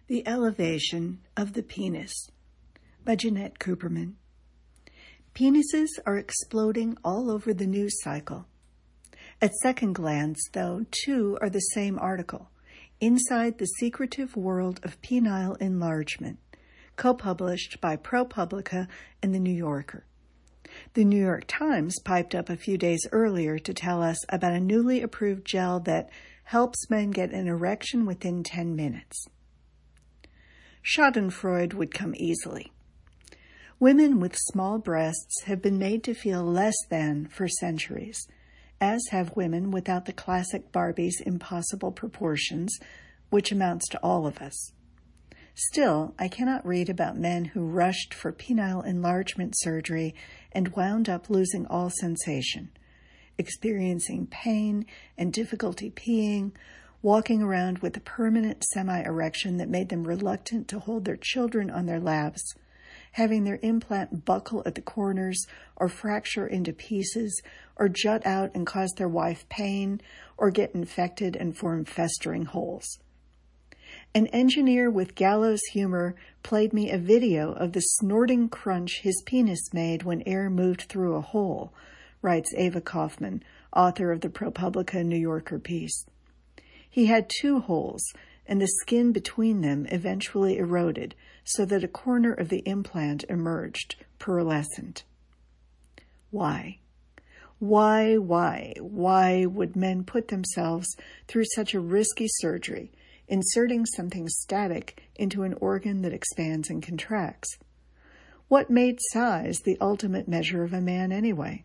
The Elevation of the Penis by Jeanette Cooperman. Penises are exploding all over the news cycle. At second glance, though, two are the same article, Inside the Secretive World of Penile Enlargement, co-published by ProPublica and The New Yorker. The New York Times piped up a few days earlier to tell us about a newly approved gel that helps men get an erection within 10 minutes. Schadenfreude would come easily. Women with small breasts have been made to feel less than for centuries, as have women without the classic Barbie's impossible proportions, which amounts to all of us. Still, I cannot read about men who rushed for penile enlargement surgery and wound up losing all sensation, experiencing pain and difficulty peeing, walking around with a permanent semi-erection that made them reluctant to hold their children on their laps, having their implant buckle at the corners or fracture into pieces or jut out and cause their wife pain or get infected and form festering holes. An engineer with gallows humor played me a video of the snorting crunch his penis made when air moved through a hole, writes Ava Kaufman, author of the ProPublica New Yorker piece. He had two holes, and the skin between them eventually eroded so that a corner of the implant emerged, pearlescent. Why? Why would men put themselves through such a risky surgery, inserting something static into an organ that expands and contracts? What made size the ultimate measure of a man anyway?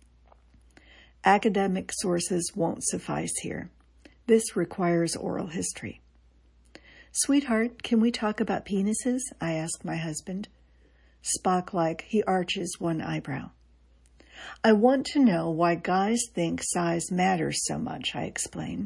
Academic sources won't suffice here. This requires oral history. "Sweetheart, can we talk about penises?" I ask my husband. Spock-like, he arches one eyebrow. "I want to know why guys think size matters so much," I explain.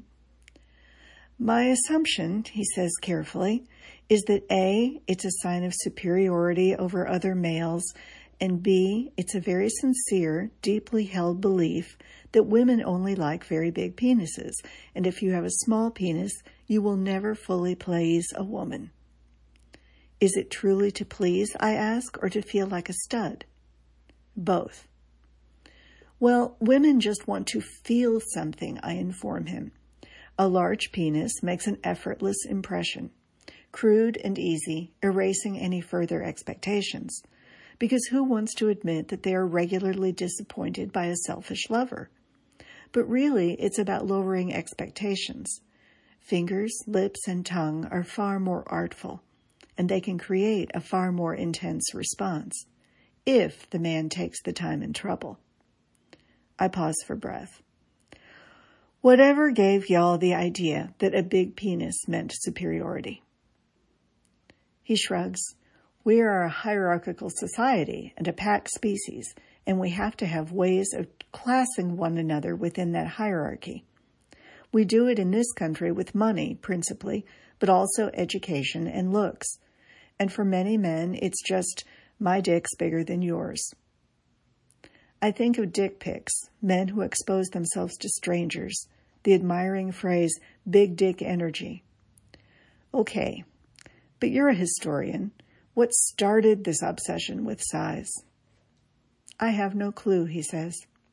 "My assumption," he says carefully, "is that A, it's a sign of superiority over other males, and B, it's a very sincere, deeply held belief that women only like very big penises, and if you have a small penis, you will never fully please a woman." "Is it truly to please," I ask, "or to feel like a stud?" "Both." "Well, women just want to feel something," I inform him. "A large penis makes an effortless impression, crude and easy, erasing any further expectations. Because who wants to admit that they are regularly disappointed by a selfish lover? But really, it's about lowering expectations. Fingers, lips, and tongue are far more artful, and they can create a far more intense response, if the man takes the time and trouble." I pause for breath. Whatever gave y'all the idea that a big penis meant superiority? He shrugs. "We are a hierarchical society and a pack species, and we have to have ways of classing one another within that hierarchy. We do it in this country with money, principally, but also education and looks. And for many men, it's just, my dick's bigger than yours." I think of dick pics, men who expose themselves to strangers, the admiring phrase, "big dick energy." Okay, but you're a historian. What started this obsession with size? "I have no clue," he says.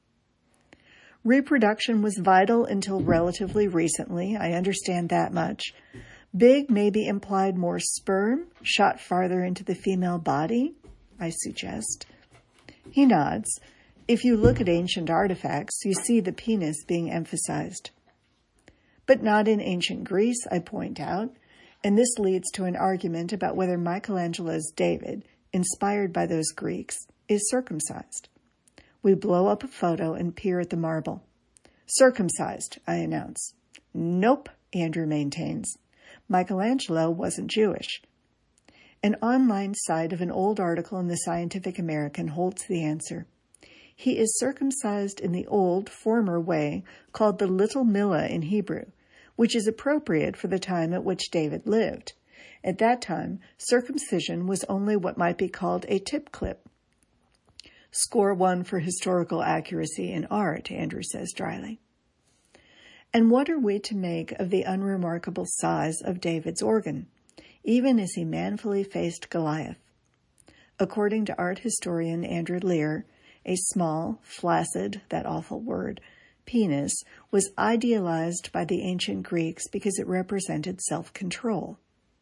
"Reproduction was vital until relatively recently. I understand that much. Big maybe implied more sperm, shot farther into the female body, I suggest." He nods. "If you look at ancient artifacts, you see the penis being emphasized." "But not in ancient Greece," I point out. And this leads to an argument about whether Michelangelo's David, inspired by those Greeks, is circumcised. We blow up a photo and peer at the marble. "Circumcised," I announce. "Nope," Andrew maintains. "Michelangelo wasn't Jewish." An online site of an old article in the Scientific American holds the answer. He is circumcised in the old, former way called the Little Millah in Hebrew, which is appropriate for the time at which David lived. At that time, circumcision was only what might be called a tip clip. "Score one for historical accuracy in art," Andrew says dryly. And what are we to make of the unremarkable size of David's organ? even as he manfully faced Goliath. According to art historian Andrew Lear, a small, flaccid, that awful word, penis was idealized by the ancient Greeks because it represented self-control.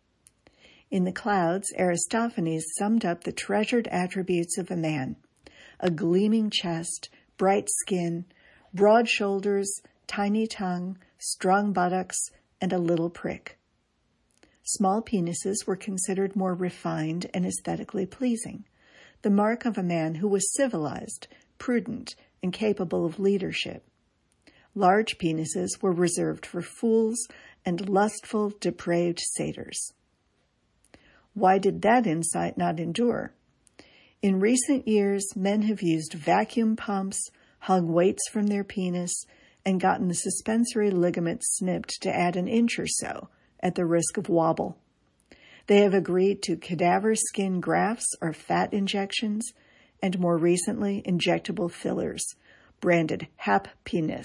In the Clouds, Aristophanes summed up the treasured attributes of a man: a gleaming chest, bright skin, broad shoulders, tiny tongue, strong buttocks, and a little prick. Small penises were considered more refined and aesthetically pleasing, the mark of a man who was civilized, prudent, and capable of leadership. Large penises were reserved for fools and lustful, depraved satyrs. Why did that insight not endure? In recent years, men have used vacuum pumps, hung weights from their penis, and gotten the suspensory ligament snipped to add an inch or so, at the risk of wobble. They have agreed to cadaver skin grafts or fat injections, and more recently, injectable fillers, branded Hap Penis.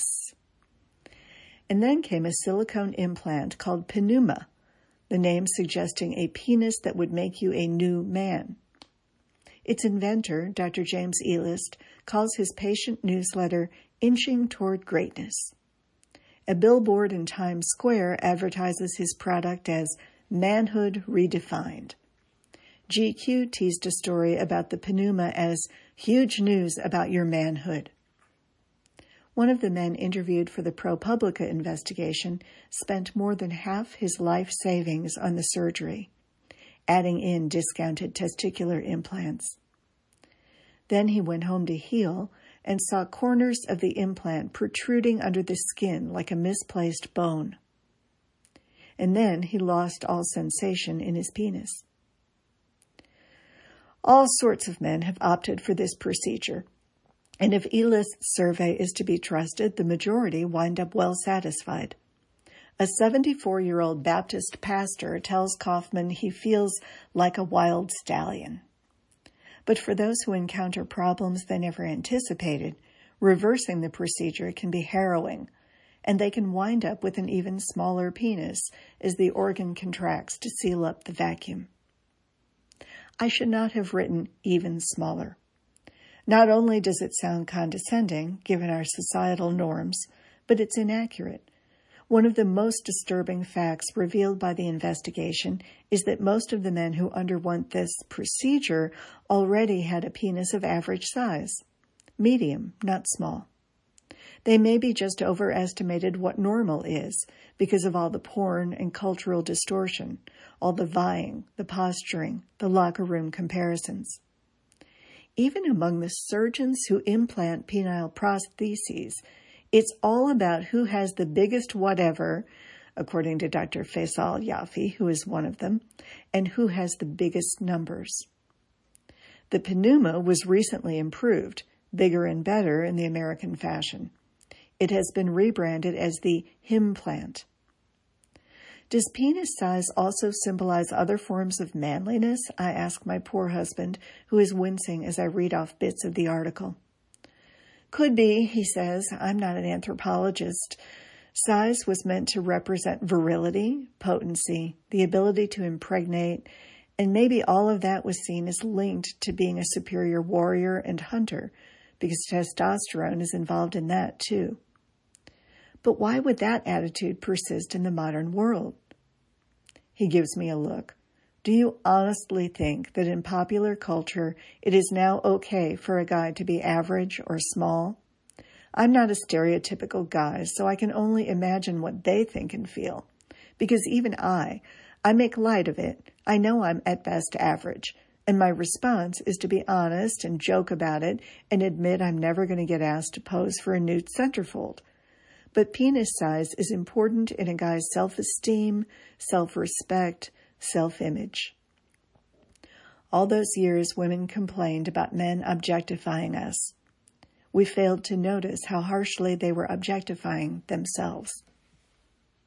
And then came a silicone implant called Pneuma, the name suggesting a penis that would make you a new man. Its inventor, Dr. James Elist, calls his patient newsletter Inching Toward Greatness. A billboard in Times Square advertises his product as Manhood Redefined. GQ teased a story about the Pneuma as huge news about your manhood. One of the men interviewed for the ProPublica investigation spent more than half his life savings on the surgery, adding in discounted testicular implants. Then he went home to heal and saw corners of the implant protruding under the skin like a misplaced bone. And then he lost all sensation in his penis. All sorts of men have opted for this procedure, and if Elist's survey is to be trusted, the majority wind up well satisfied. A 74-year-old Baptist pastor tells Kaufman he feels like a wild stallion. But for those who encounter problems they never anticipated, reversing the procedure can be harrowing, and they can wind up with an even smaller penis as the organ contracts to seal up the vacuum. I should not have written even smaller. Not only does it sound condescending, given our societal norms, but it's inaccurate. One of the most disturbing facts revealed by the investigation is that most of the men who underwent this procedure already had a penis of average size. Medium, not small. They maybe just overestimated what normal is because of all the porn and cultural distortion, all the vying, the posturing, the locker room comparisons. Even among the surgeons who implant penile prostheses, it's all about who has the biggest whatever, according to Dr. Faisal Yafi, who is one of them, and who has the biggest numbers. The Pneuma was recently improved, bigger and better in the American fashion. It has been rebranded as the Himplant. Does penis size also symbolize other forms of manliness? I ask my poor husband, who is wincing as I read off bits of the article. Could be, he says. I'm not an anthropologist. Size was meant to represent virility, potency, the ability to impregnate, and maybe all of that was seen as linked to being a superior warrior and hunter, because testosterone is involved in that too. But why would that attitude persist in the modern world? He gives me a look. Do you honestly think that in popular culture it is now okay for a guy to be average or small? I'm not a stereotypical guy, so I can only imagine what they think and feel. Because even I make light of it. I know I'm at best average. And my response is to be honest and joke about it and admit I'm never going to get asked to pose for a nude centerfold. But penis size is important in a guy's self-esteem, self-respect, self-image. All those years, women complained about men objectifying us. We failed to notice how harshly they were objectifying themselves.